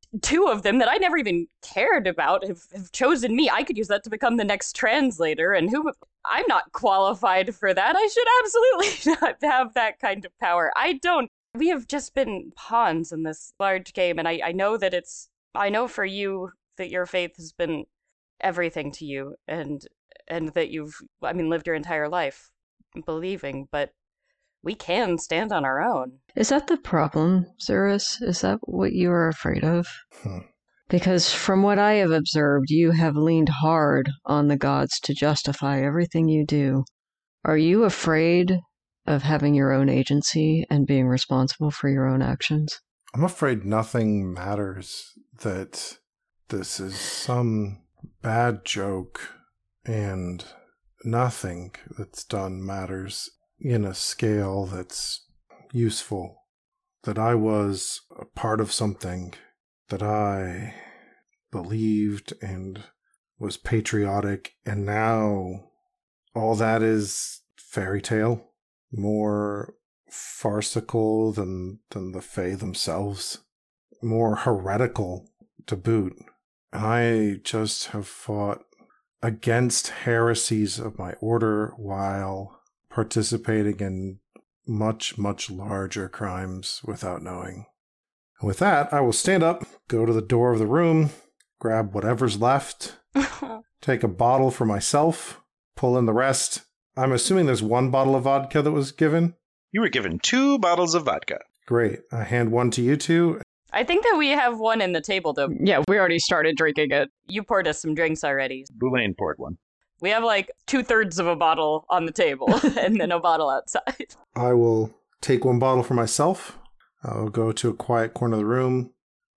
two of them that I never even cared about have, have chosen me. I could use that to become the next translator, and who I'm not qualified for that. I should absolutely not have that kind of power. I don't. We have just been pawns in this large game, and I, I know that it's, I know for you that your faith has been everything to you, and and that you've, I mean, lived your entire life believing, but we can stand on our own. Is that the problem, Xeris? Is that what you are afraid of? Hmm. Because from what I have observed, you have leaned hard on the gods to justify everything you do. Are you afraid of having your own agency and being responsible for your own actions? I'm afraid nothing matters, that this is some bad joke, and nothing that's done matters in a scale that's useful. That I was a part of something, that I believed and was patriotic, and now all that is fairy tale, more farcical than, than the Fae themselves, more heretical to boot. I just have fought against heresies of my order while participating in much, much larger crimes without knowing. And with that, I will stand up, go to the door of the room, grab whatever's left, take a bottle for myself, pull in the rest. I'm assuming there's one bottle of vodka that was given? You were given two bottles of vodka. Great. I hand one to you two. I think that we have one in the table, though. Yeah, we already started drinking it. You poured us some drinks already. Boulain poured one. We have like two-thirds of a bottle on the table and then a bottle outside. I will take one bottle for myself. I'll go to a quiet corner of the room.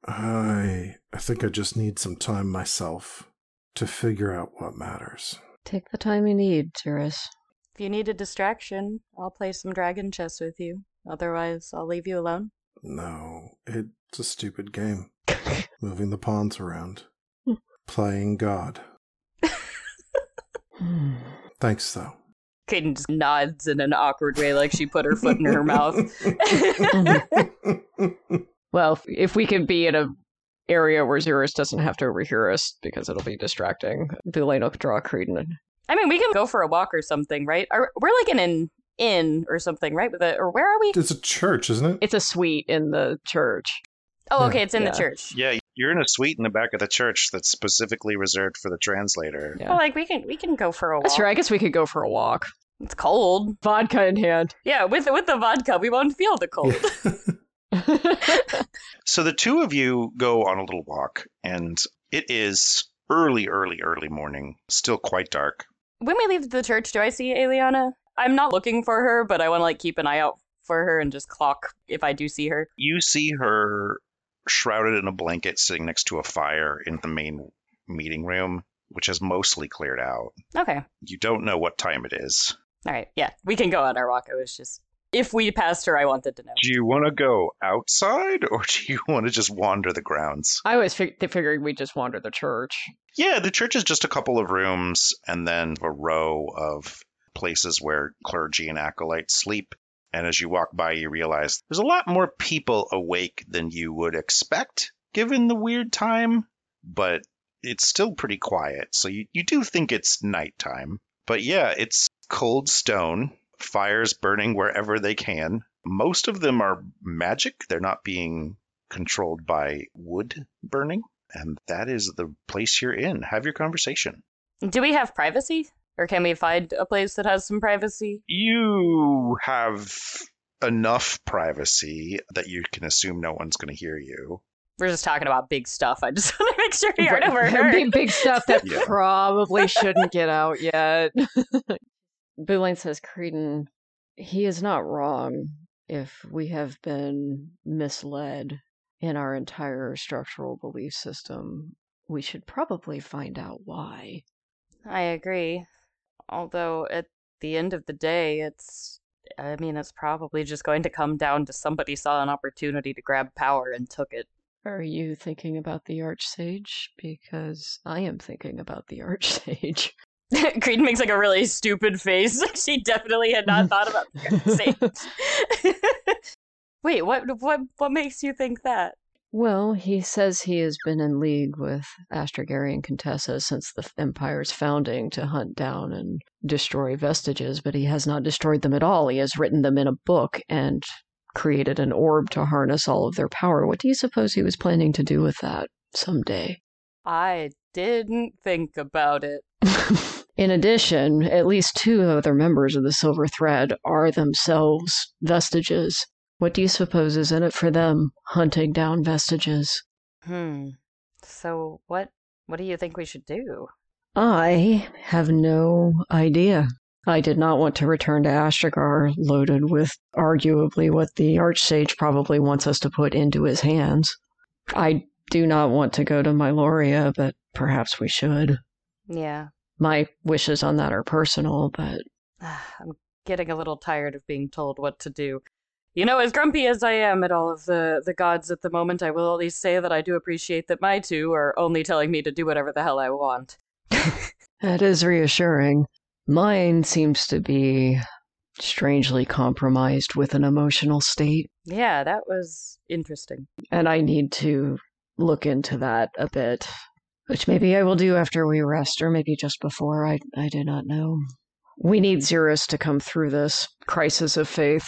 I I think I just need some time myself to figure out what matters. Take the time you need, Xeris. If you need a distraction, I'll play some dragon chess with you. Otherwise, I'll leave you alone. No, it's a stupid game. Moving the pawns around. Playing God. Thanks, though. Kaden just nods in an awkward way like she put her foot in her mouth. Well, if we could be in a area where Xeris doesn't have to overhear us, because it'll be distracting, Boulain will draw Creedon. I mean, we can go for a walk or something, right? Are, we're like in an inn or something, right? With a, or where are we? It's a church, isn't it? It's a suite in the church. Oh, okay, Yeah. it's in Yeah. the church. Yeah, you're in a suite in the back of the church that's specifically reserved for the translator. Yeah. Well, like we can we can go for a walk. That's true. I guess we could go for a walk. It's cold. Vodka in hand. Yeah, with with the vodka, we won't feel the cold. So the two of you go on a little walk, and it is early, early, early morning. Still quite dark. When we leave the church, do I see Eliana? I'm not looking for her, but I want to like keep an eye out for her and just clock if I do see her. You see her shrouded in a blanket sitting next to a fire in the main meeting room, which is mostly cleared out. Okay. You don't know what time it is. All right. Yeah, we can go on our walk. It was just if we passed her, I wanted to know. Do you want to go outside, or do you want to just wander the grounds? I was fig- figuring we'd just wander the church. Yeah, the church is just a couple of rooms and then a row of places where clergy and acolytes sleep. And as you walk by, you realize there's a lot more people awake than you would expect, given the weird time. But it's still pretty quiet, so you, you do think it's nighttime. But yeah, it's cold stone, fires burning wherever they can. Most of them are magic. They're not being controlled by wood burning. And that is the place you're in. Have your conversation. Do we have privacy? Or can we find a place that has some privacy? You have enough privacy that you can assume no one's going to hear you. We're just talking about big stuff. I just want to make sure you aren't Right. overheard. Big, big stuff that Yeah. probably shouldn't get out yet. Boulain says, Creedon, he is not wrong if we have been misled in our entire structural belief system. We should probably find out why. I agree. Although at the end of the day, it's, I mean, it's probably just going to come down to somebody saw an opportunity to grab power and took it. Are you thinking about the Archsage? Because I am thinking about the Archsage. Creed makes like a really stupid face. She definitely had not thought about the same. Wait, what? What? What makes you think that? Well, he says he has been in league with Astragari and Contessa since the Empire's founding to hunt down and destroy vestiges, but he has not destroyed them at all. He has written them in a book and created an orb to harness all of their power. What do you suppose he was planning to do with that someday? I didn't think about it. In addition, at least two other members of the Silver Thread are themselves vestiges. What do you suppose is in it for them, hunting down vestiges? Hmm. So what what do you think we should do? I have no idea. I did not want to return to Astragar loaded with arguably what the Archsage probably wants us to put into his hands. I do not want to go to Myloria, but perhaps we should. Yeah. My wishes on that are personal, but... I'm getting a little tired of being told what to do. You know, as grumpy as I am at all of the, the gods at the moment, I will at least say that I do appreciate that my two are only telling me to do whatever the hell I want. That is reassuring. Mine seems to be strangely compromised with an emotional state. Yeah, that was interesting. And I need to look into that a bit, which maybe I will do after we rest, or maybe just before. I, I do not know. We need Xerus to come through this crisis of faith.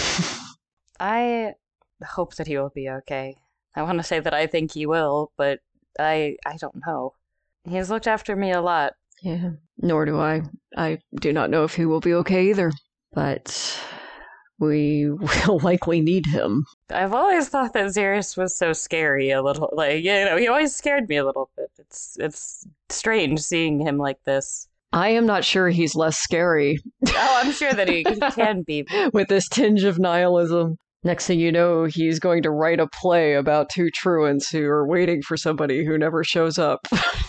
I hope that he will be okay. I want to say that I think he will, but I I don't know. He's looked after me a lot. Yeah, nor do I. I do not know if he will be okay either, but we will likely need him. I've always thought that Xerus was so scary a little. Like, you know, he always scared me a little bit. It's it's strange seeing him like this. I am not sure he's less scary. Oh, I'm sure that he can be. With this tinge of nihilism. Next thing you know, he's going to write a play about two truants who are waiting for somebody who never shows up.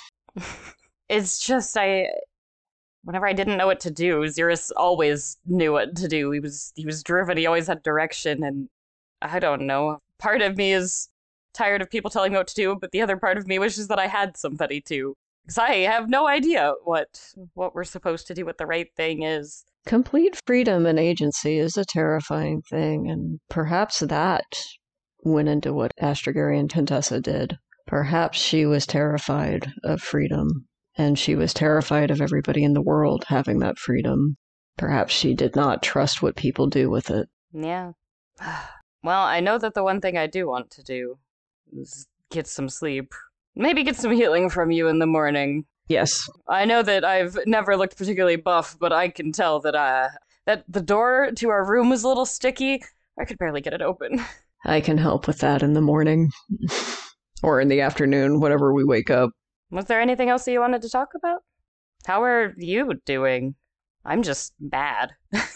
It's just, I... Whenever I didn't know what to do, Xerus always knew what to do. He was he was driven, he always had direction, and I don't know. Part of me is tired of people telling me what to do, but the other part of me wishes that I had somebody to. Because I have no idea what what we're supposed to do, what the right thing is. Complete freedom and agency is a terrifying thing, and perhaps that went into what Astragari and Contessa did. Perhaps she was terrified of freedom, and she was terrified of everybody in the world having that freedom. Perhaps she did not trust what people do with it. Yeah. Well, I know that the one thing I do want to do is get some sleep. Maybe get some healing from you in the morning. Yes. I know that I've never looked particularly buff, but I can tell that uh, that the door to our room was a little sticky. I could barely get it open. I can help with that in the morning. Or in the afternoon, whenever we wake up. Was there anything else that you wanted to talk about? How are you doing? I'm just bad.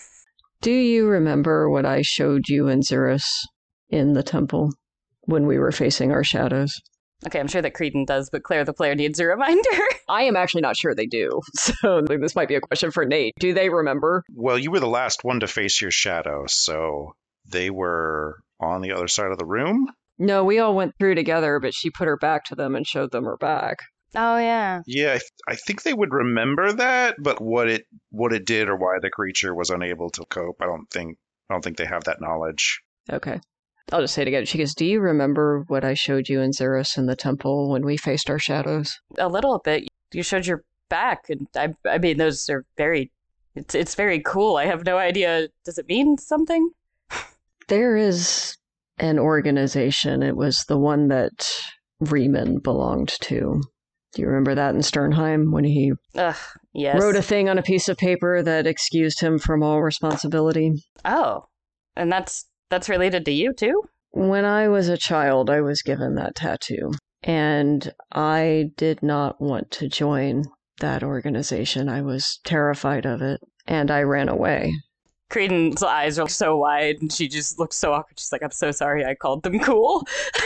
Do you remember what I showed you and Xerus in the temple when we were facing our shadows? Okay, I'm sure that Creedon does, but Claire the player needs a reminder. I am actually not sure they do, so this might be a question for Nate. Do they remember? Well, you were the last one to face your shadow, so they were on the other side of the room? No, we all went through together, but she put her back to them and showed them her back. Oh, yeah. Yeah, I, th- I think they would remember that, but what it what it did or why the creature was unable to cope, I don't think I don't think they have that knowledge. Okay. I'll just say it again. She goes, do you remember what I showed you and Xerus in the temple when we faced our shadows? A little bit. You showed your back, and I I mean, those are very... It's, it's very cool. I have no idea. Does it mean something? There is an organization. It was the one that Riemann belonged to. Do you remember that in Sternheim when he Ugh, yes. wrote a thing on a piece of paper that excused him from all responsibility? Oh, and that's that's related to you, too? When I was a child, I was given that tattoo, and I did not want to join that organization. I was terrified of it, and I ran away. Creedon's eyes are so wide, and she just looks so awkward. She's like, I'm so sorry I called them cool.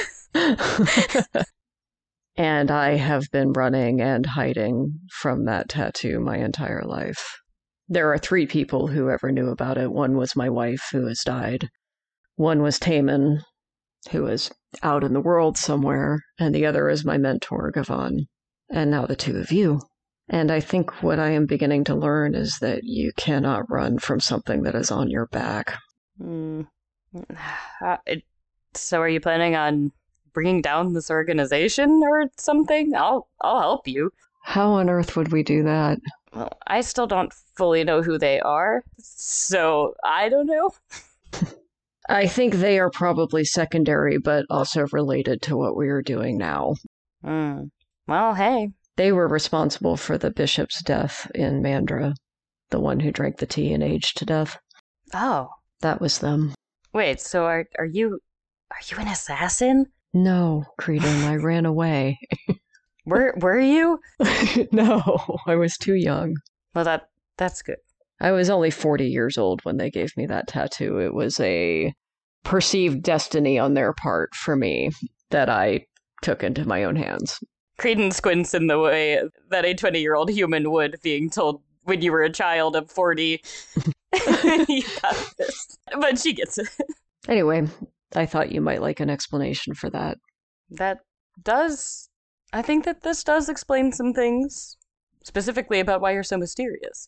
And I have been running and hiding from that tattoo my entire life. There are three people who ever knew about it. One was my wife, who has died. One was Taman, who is out in the world somewhere. And the other is my mentor, Gavan. And now the two of you. And I think what I am beginning to learn is that you cannot run from something that is on your back. Mm. Uh, it, so are you planning on bringing down this organization or something, I'll I'll help you. How on earth would we do that? Well, I still don't fully know who they are, so I don't know. I think they are probably secondary, but also related to what we are doing now. Hmm. Well, hey. They were responsible for the bishop's death in Mandra, the one who drank the tea and aged to death. Oh. That was them. Wait, so are are you are you an assassin? No, Creedon, I ran away. Were were you? No, I was too young. Well, that that's good. I was only forty years old when they gave me that tattoo. It was a perceived destiny on their part for me that I took into my own hands. Creedon squints in the way that a twenty-year-old human would, being told when you were a child of forty, you got this. But she gets it. Anyway, I thought you might like an explanation for that. That does... I think that this does explain some things, specifically about why you're so mysterious.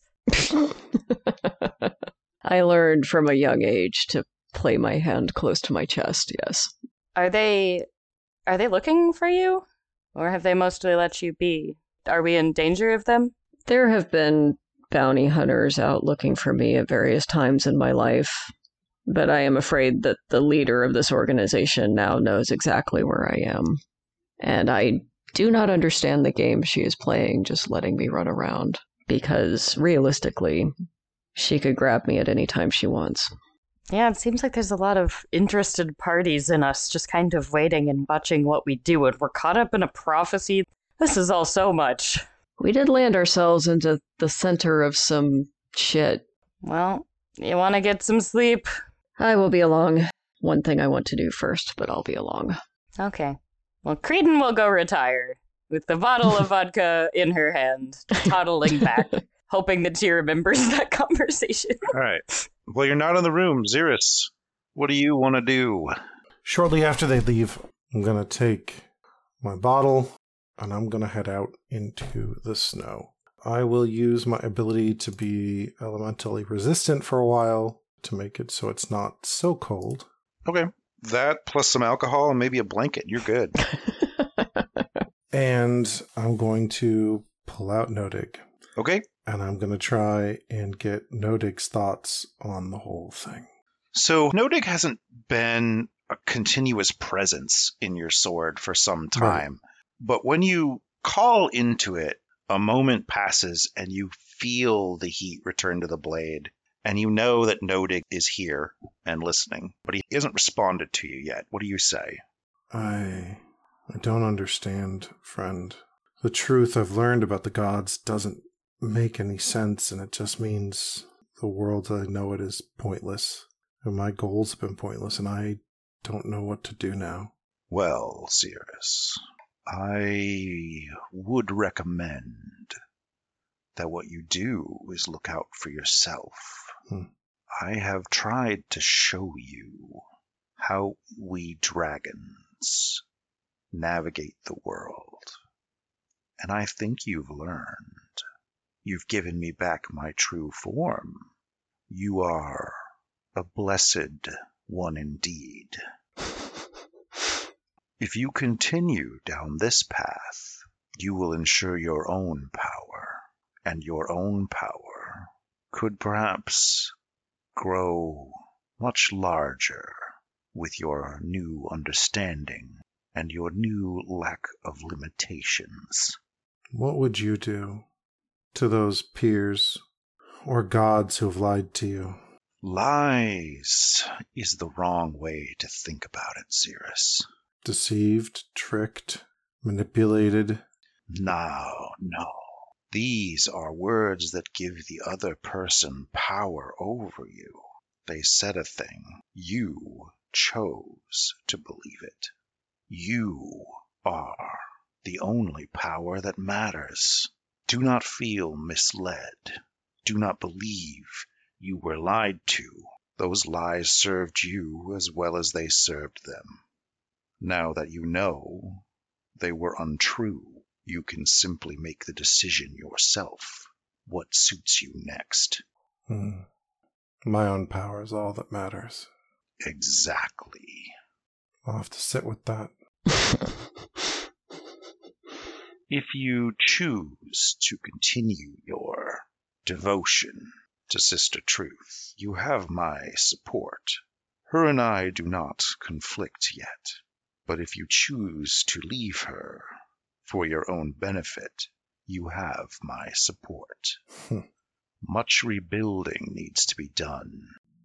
I learned from a young age to play my hand close to my chest, yes. Are they... are they looking for you? Or have they mostly let you be? Are we in danger of them? There have been bounty hunters out looking for me at various times in my life, but I am afraid that the leader of this organization now knows exactly where I am. And I do not understand the game she is playing, just letting me run around, because realistically, she could grab me at any time she wants. Yeah, it seems like there's a lot of interested parties in us just kind of waiting and watching what we do, and we're caught up in a prophecy. This is all so much. We did land ourselves into the center of some shit. Well, you want to get some sleep? I will be along. One thing I want to do first, but I'll be along. Okay. Well, Creedon will go retire, with the bottle of vodka in her hand, toddling back, hoping that she remembers that conversation. All right. Well, you're not in the room. Xeris, what do you want to do? Shortly after they leave, I'm going to take my bottle and I'm going to head out into the snow. I will use my ability to be elementally resistant for a while to make it so it's not so cold. Okay. That plus some alcohol and maybe a blanket. You're good. And I'm going to pull out Nodig. Okay. And I'm going to try and get Nodig's thoughts on the whole thing. So Nodig hasn't been a continuous presence in your sword for some time. Right. But when you call into it, a moment passes and you feel the heat return to the blade. And you know that Nodig is here and listening. But he hasn't responded to you yet. What do you say? I... I don't understand, friend. The truth I've learned about the gods doesn't make any sense, and it just means the world as I know it is pointless. And my goals have been pointless, and I don't know what to do now. Well, Xeris, I would recommend that what you do is look out for yourself. Hmm. I have tried to show you how we dragons navigate the world, and I think you've learned. You've given me back my true form. You are a blessed one indeed. If you continue down this path, you will ensure your own power, and your own power could perhaps grow much larger with your new understanding and your new lack of limitations. What would you do to those peers or gods who have lied to you? Lies is the wrong way to think about it, Xeris. Deceived, tricked, manipulated? No, no. These are words that give the other person power over you. They said a thing. You chose to believe it. You are the only power that matters. Do not feel misled. Do not believe you were lied to. Those lies served you as well as they served them. Now that you know they were untrue, you can simply make the decision yourself. What suits you next? Hmm. My own power is all that matters. Exactly. I'll have to sit with that. If you choose to continue your devotion to Sister Truth, you have my support. Her and I do not conflict yet, but if you choose to leave her for your own benefit, you have my support. Much rebuilding needs to be done.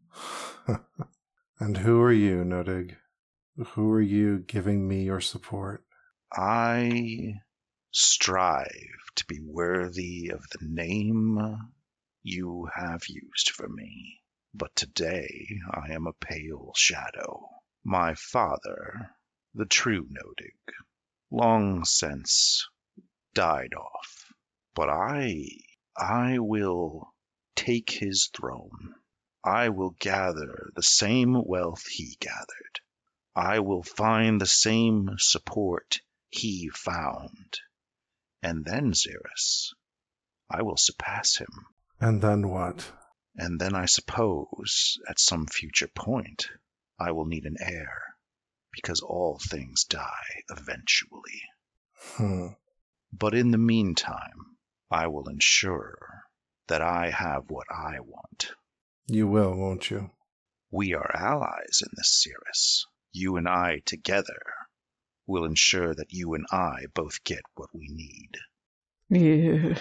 And who are you, Nodig? Who are you giving me your support? I strive to be worthy of the name you have used for me, but today I am a pale shadow. My father, the true Nodig, long since died off, but I, I will take his throne. I will gather the same wealth he gathered. I will find the same support he found. And then, Xeris, I will surpass him. And then what? And then I suppose, at some future point, I will need an heir, because all things die eventually. Hmm. But in the meantime, I will ensure that I have what I want. You will, won't you? We are allies in this, Xeris. You and I together will ensure that you and I both get what we need. Yeah.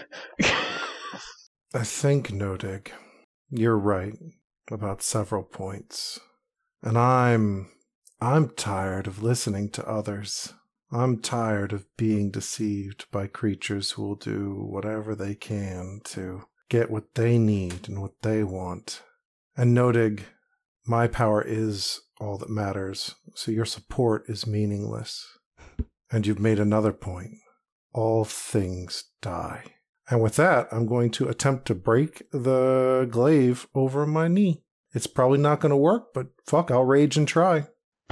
I think, Nodig, you're right about several points. And I'm... I'm tired of listening to others. I'm tired of being deceived by creatures who will do whatever they can to get what they need and what they want. And Nodig, my power is all that matters, so your support is meaningless. And you've made another point. All things die. And with that, I'm going to attempt to break the glaive over my knee. It's probably not going to work, but fuck, I'll rage and try.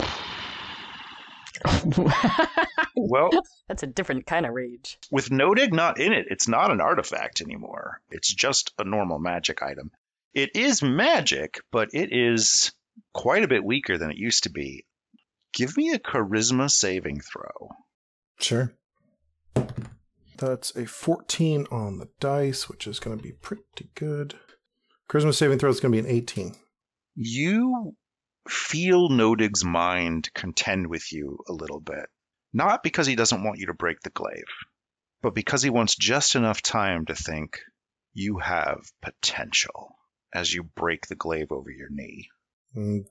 Well, That's a different kind of rage. with Nodig not in it, it's not an artifact anymore. It's just a normal magic item. It is magic, but it is quite a bit weaker than it used to be. Give me a charisma saving throw. Sure. That's a fourteen on the dice, which is going to be pretty good. Charisma saving throw is going to be an eighteen. You feel Nodig's mind contend with you a little bit. Not because he doesn't want you to break the glaive, but because he wants just enough time to think you have potential as you break the glaive over your knee. Mm.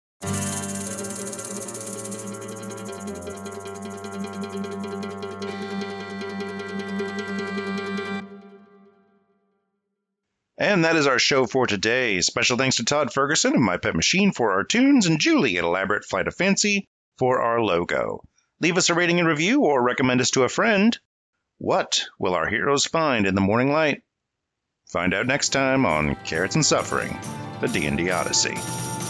And that is our show for today. Special thanks to Todd Ferguson and My Pet Machine for our tunes, and Julie at Elaborate Flight of Fancy for our logo. Leave us a rating and review or recommend us to a friend. What will our heroes find in the morning light? Find out next time on Carrots and Suffering, the D and D Odyssey.